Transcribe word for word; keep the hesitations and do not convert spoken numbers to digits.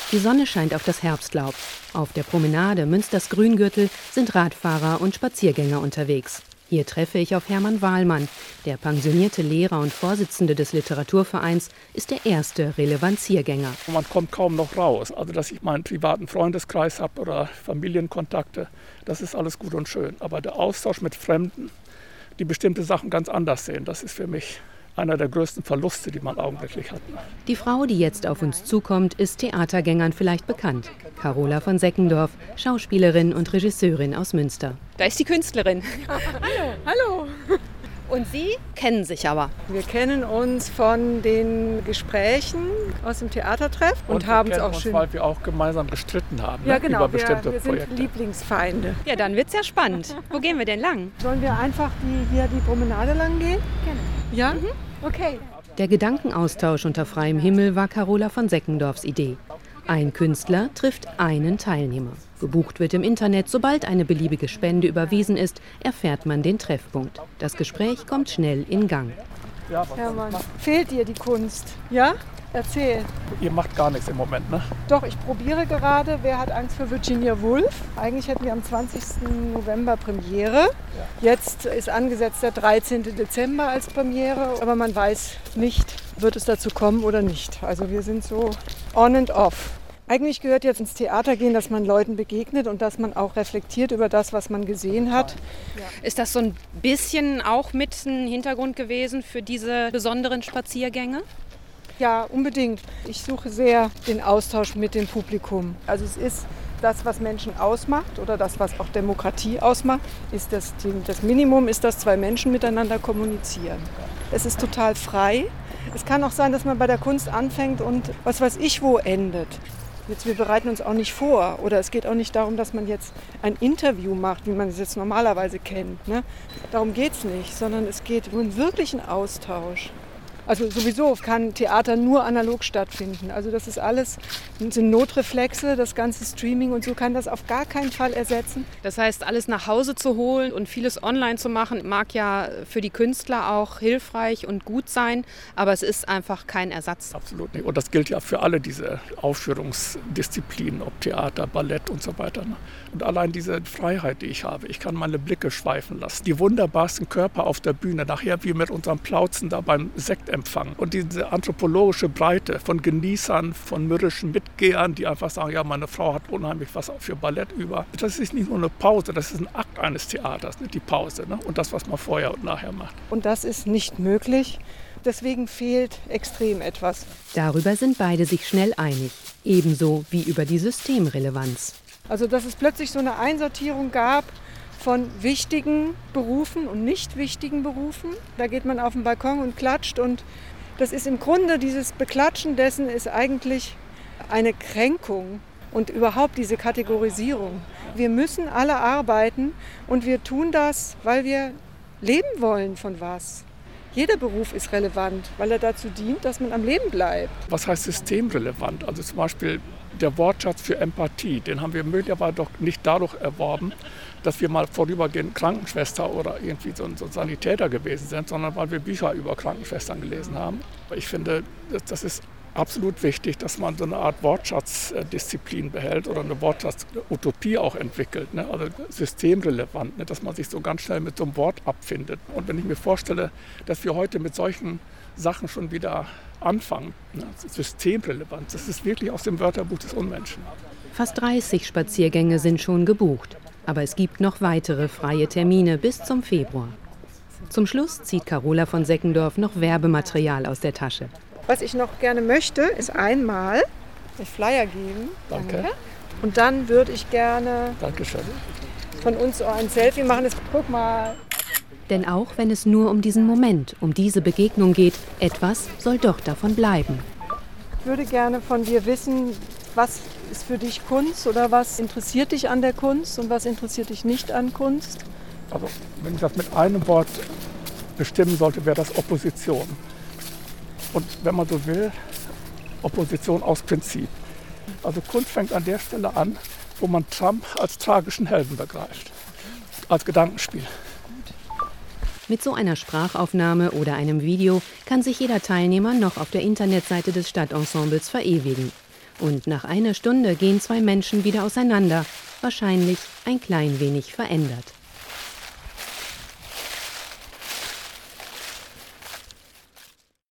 Die Sonne scheint auf das Herbstlaub. Auf der Promenade Münsters Grüngürtel sind Radfahrer und Spaziergänger unterwegs. Hier treffe ich auf Hermann Wahlmann. Der pensionierte Lehrer und Vorsitzende des Literaturvereins ist der erste Relevanziergänger. Man kommt kaum noch raus. Also, dass ich meinen privaten Freundeskreis habe oder Familienkontakte, das ist alles gut und schön. Aber der Austausch mit Fremden, die bestimmte Sachen ganz anders sehen, das ist für mich einer der größten Verluste, die man augenblicklich hat. Die Frau, die jetzt auf uns zukommt, ist Theatergängern vielleicht bekannt. Carola von Seckendorf, Schauspielerin und Regisseurin aus Münster. Da ist die Künstlerin. Hallo. Hallo. Und Sie kennen sich aber? Wir kennen uns von den Gesprächen aus dem Theatertreff und, und haben es auch uns, schön, weil wir auch gemeinsam gestritten haben, ja, ne, genau, über bestimmte wir, wir sind Projekte. Lieblingsfeinde. Ja, dann wird's ja spannend. Wo gehen wir denn lang? Sollen wir einfach die, hier die Promenade lang gehen? Gerne. Ja? Mhm. Okay. Der Gedankenaustausch unter freiem Himmel war Carola von Seckendorfs Idee. Ein Künstler trifft einen Teilnehmer. Gebucht wird im Internet. Sobald eine beliebige Spende überwiesen ist, erfährt man den Treffpunkt. Das Gespräch kommt schnell in Gang. Ja, Hermann, fehlt dir die Kunst? Ja? Erzähl. Ihr macht gar nichts im Moment, ne? Doch, ich probiere gerade. Wer hat Angst vor Virginia Woolf? Eigentlich hätten wir am zwanzigsten November Premiere. Jetzt ist angesetzt der dreizehnten Dezember als Premiere. Aber man weiß nicht, wird es dazu kommen oder nicht. Also wir sind so on and off. Eigentlich gehört jetzt ins Theater gehen, dass man Leuten begegnet und dass man auch reflektiert über das, was man gesehen hat. Ist das so ein bisschen auch mit ein Hintergrund gewesen für diese besonderen Spaziergänge? Ja, unbedingt. Ich suche sehr den Austausch mit dem Publikum. Also es ist das, was Menschen ausmacht oder das, was auch Demokratie ausmacht, ist das, das Minimum ist, dass zwei Menschen miteinander kommunizieren. Es ist total frei. Es kann auch sein, dass man bei der Kunst anfängt und was weiß ich wo endet. Jetzt, wir bereiten uns auch nicht vor oder es geht auch nicht darum, dass man jetzt ein Interview macht, wie man es jetzt normalerweise kennt. Ne? Darum geht es nicht, sondern es geht um einen wirklichen Austausch. Also sowieso kann Theater nur analog stattfinden. Also das ist alles, das sind Notreflexe, das ganze Streaming und so kann das auf gar keinen Fall ersetzen. Das heißt, alles nach Hause zu holen und vieles online zu machen, mag ja für die Künstler auch hilfreich und gut sein, aber es ist einfach kein Ersatz. Absolut nicht. Und das gilt ja für alle diese Aufführungsdisziplinen, ob Theater, Ballett und so weiter. Und allein diese Freiheit, die ich habe, ich kann meine Blicke schweifen lassen. Die wunderbarsten Körper auf der Bühne, nachher wie mit unserem Plauzen da beim Sektempfang. Und diese anthropologische Breite von Genießern, von mürrischen Mitgehern, die einfach sagen, ja, meine Frau hat unheimlich was für Ballett über. Das ist nicht nur eine Pause, das ist ein Akt eines Theaters, nicht die Pause, ne? Und das, was man vorher und nachher macht. Und das ist nicht möglich. Deswegen fehlt extrem etwas. Darüber sind beide sich schnell einig. Ebenso wie über die Systemrelevanz. Also, dass es plötzlich so eine Einsortierung gab von wichtigen Berufen und nicht wichtigen Berufen. Da geht man auf den Balkon und klatscht und das ist im Grunde, dieses Beklatschen dessen ist eigentlich eine Kränkung und überhaupt diese Kategorisierung. Wir müssen alle arbeiten und wir tun das, weil wir leben wollen von was. Jeder Beruf ist relevant, weil er dazu dient, dass man am Leben bleibt. Was heißt systemrelevant? Also zum Beispiel der Wortschatz für Empathie, den haben wir möglicherweise doch nicht dadurch erworben, dass wir mal vorübergehend Krankenschwester oder irgendwie so ein, so ein Sanitäter gewesen sind, sondern weil wir Bücher über Krankenschwestern gelesen haben. Ich finde, das, das ist absolut wichtig, dass man so eine Art Wortschatzdisziplin behält oder eine Wortschatzutopie auch entwickelt, ne? Also systemrelevant, ne? Dass man sich so ganz schnell mit so einem Wort abfindet. Und wenn ich mir vorstelle, dass wir heute mit solchen Sachen schon wieder anfangen, ne? Systemrelevant, das ist wirklich aus dem Wörterbuch des Unmenschen. Fast dreißig Spaziergänge sind schon gebucht. Aber es gibt noch weitere freie Termine bis zum Februar. Zum Schluss zieht Carola von Seckendorf noch Werbematerial aus der Tasche. Was ich noch gerne möchte, ist einmal den Flyer geben. Danke. Und dann würde ich gerne Dankeschön. von uns auch ein Selfie machen. Das, guck mal. Denn auch wenn es nur um diesen Moment, um diese Begegnung geht, etwas soll doch davon bleiben. Ich würde gerne von dir wissen, was ist für dich Kunst oder was interessiert dich an der Kunst und was interessiert dich nicht an Kunst? Also wenn ich das mit einem Wort bestimmen sollte, wäre das Opposition. Und wenn man so will, Opposition aus Prinzip. Also Kunst fängt an der Stelle an, wo man Trump als tragischen Helden begreift, als Gedankenspiel. Mit so einer Sprachaufnahme oder einem Video kann sich jeder Teilnehmer noch auf der Internetseite des Stadtensembles verewigen. Und nach einer Stunde gehen zwei Menschen wieder auseinander, wahrscheinlich ein klein wenig verändert.